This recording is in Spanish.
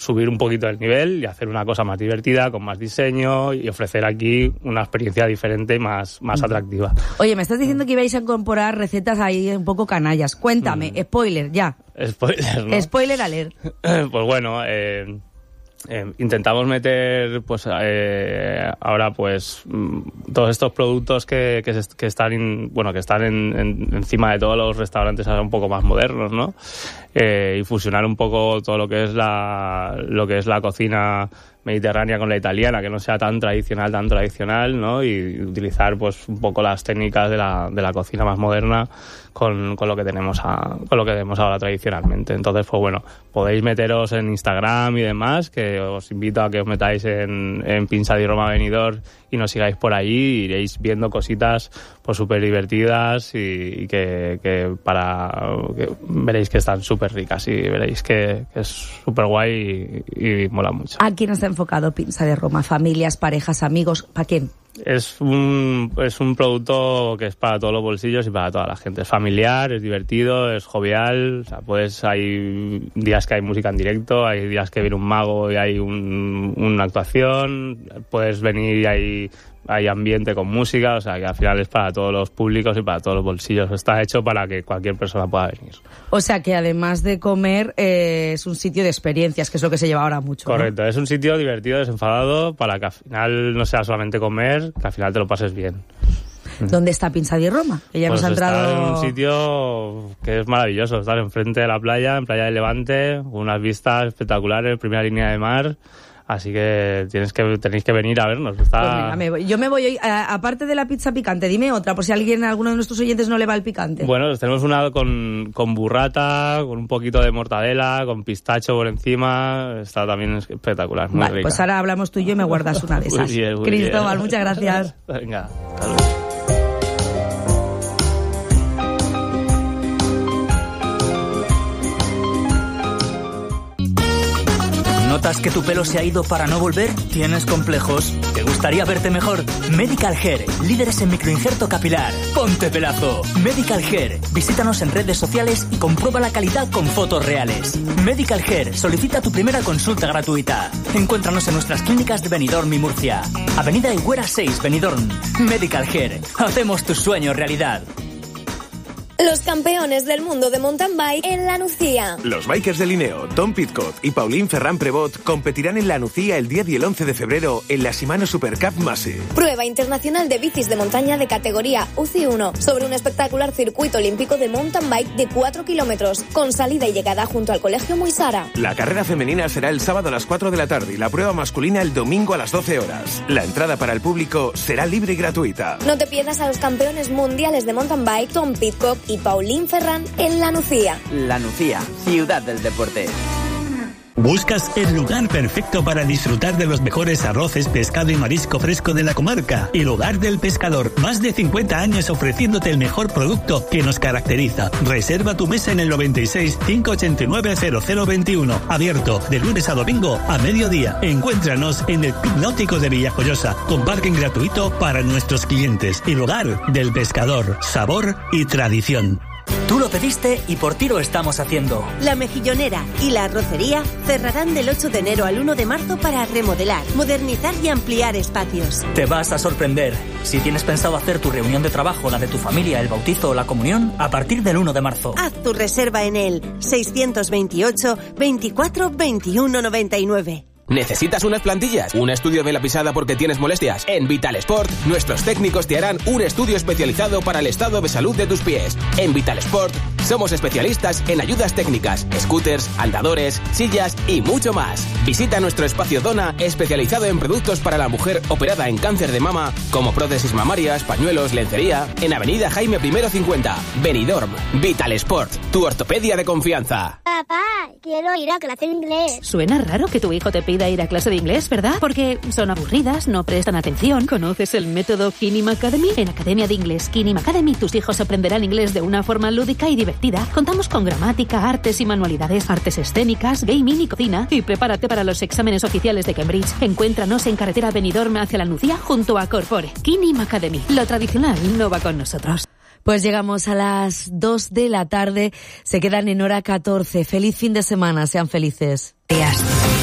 subir un poquito el nivel y hacer una cosa más divertida, con más diseño y ofrecer aquí una experiencia diferente y más atractiva. Oye, me estás diciendo que ibais a incorporar recetas ahí un poco canallas. Cuéntame, spoiler, ya. Spoiler, ¿no? Spoiler alert. Pues bueno, intentamos meter pues ahora pues todos estos productos que están encima de todos los restaurantes ahora un poco más modernos, ¿no? Y fusionar un poco todo lo que es la cocina mediterránea con la italiana, que no sea tan tradicional, ¿no? Y utilizar pues un poco las técnicas de la cocina más moderna con lo que tenemos ahora tradicionalmente. Entonces, pues bueno, podéis meteros en Instagram y demás, que os invito a que os metáis en Pinza di Roma Benidorm y nos sigáis por allí, y iréis viendo cositas pues súper divertidas y que veréis que están súper ricas y veréis que es súper guay y mola mucho. ¿A quién está enfocado Pinza di Roma? ¿Familias, parejas, amigos? ¿Para quién? Es un producto que es para todos los bolsillos y para toda la gente. Es familiar, es divertido, es jovial. O sea, hay días que hay música en directo, hay días que viene un mago y hay una actuación. Puedes venir y hay ambiente con música, o sea que al final es para todos los públicos y para todos los bolsillos. Está hecho para que cualquier persona pueda venir. O sea que además de comer es un sitio de experiencias, que es lo que se lleva ahora mucho. Correcto, ¿no? Es un sitio divertido, desenfadado, para que al final no sea solamente comer, que al final te lo pases bien. ¿Dónde está Pinza di Roma? Ella pues nos ha entrado... Está en un sitio que es maravilloso, estar enfrente de la playa, en Playa del Levante, con unas vistas espectaculares, primera línea de mar. Así que tenéis que venir a vernos. Está... Pues yo me voy hoy, aparte de la pizza picante, dime otra, por si alguno de nuestros oyentes no le va el picante. Bueno, tenemos una con burrata, con un poquito de mortadela, con pistacho por encima. Está también espectacular, muy rica. Pues ahora hablamos tú y yo y me guardas una de esas. Muy bien, Cristóbal, muchas gracias. Venga, hasta luego. ¿Notas que tu pelo se ha ido para no volver? ¿Tienes complejos? ¿Te gustaría verte mejor? Medical Hair, líderes en microinjerto capilar. ¡Ponte pelazo! Medical Hair, visítanos en redes sociales y comprueba la calidad con fotos reales. Medical Hair, solicita tu primera consulta gratuita. Encuéntranos en nuestras clínicas de Benidorm y Murcia. Avenida Higuera 6, Benidorm. Medical Hair, hacemos tu sueño realidad. Los campeones del mundo de mountain bike en La Nucía. Los bikers de Lineo, Tom Pidcock y Pauline Ferrand Prevot competirán en La Nucía el 10 y el 11 de febrero en la Shimano Super Cup Mase. Prueba internacional de bicis de montaña de categoría UCI 1 sobre un espectacular circuito olímpico de mountain bike de 4 kilómetros, con salida y llegada junto al Colegio Muisara. La carrera femenina será el sábado a las 4 de la tarde y la prueba masculina el domingo a las 12 horas. La entrada para el público será libre y gratuita. No te pierdas a los campeones mundiales de mountain bike Tom Pidcock y Pauline Ferrand en La Nucía. La Nucía, ciudad del deporte. ¿Buscas el lugar perfecto para disfrutar de los mejores arroces, pescado y marisco fresco de la comarca? El Hogar del Pescador. Más de 50 años ofreciéndote el mejor producto que nos caracteriza. Reserva tu mesa en el 96 589 0021. Abierto de lunes a domingo a mediodía. Encuéntranos en el Club Náutico de Villajoyosa, con parking gratuito para nuestros clientes. El Hogar del Pescador. Sabor y tradición. Tú lo pediste y por ti lo estamos haciendo. La Mejillonera y la Arrocería cerrarán del 8 de enero al 1 de marzo para remodelar, modernizar y ampliar espacios. Te vas a sorprender. Si tienes pensado hacer tu reunión de trabajo, la de tu familia, el bautizo o la comunión, a partir del 1 de marzo. Haz tu reserva en el 628 24 21 99. ¿Necesitas unas plantillas? ¿Un estudio de la pisada porque tienes molestias? En Vital Sport, nuestros técnicos te harán un estudio especializado para el estado de salud de tus pies. En Vital Sport, somos especialistas en ayudas técnicas, scooters, andadores, sillas y mucho más. Visita nuestro espacio Dona, especializado en productos para la mujer operada en cáncer de mama, como prótesis mamarias, pañuelos, lencería, en Avenida Jaime I 50, Benidorm. Vital Sport, tu ortopedia de confianza. Papá, quiero ir a clase de inglés. Suena raro que tu hijo te pida ir a clase de inglés, ¿verdad? Porque son aburridas, no prestan atención. ¿Conoces el método Kinim Academy? En Academia de Inglés Kinim Academy tus hijos aprenderán inglés de una forma lúdica y divertida. Contamos con gramática, artes y manualidades, artes escénicas, gaming y cocina. Y prepárate para los exámenes oficiales de Cambridge. Encuéntranos en carretera Benidorm hacia La Nucía junto a Corpore. Kinim Academy. Lo tradicional no va con nosotros. Pues llegamos a las 2 de la tarde. Se quedan en hora 14. Feliz fin de semana. Sean felices.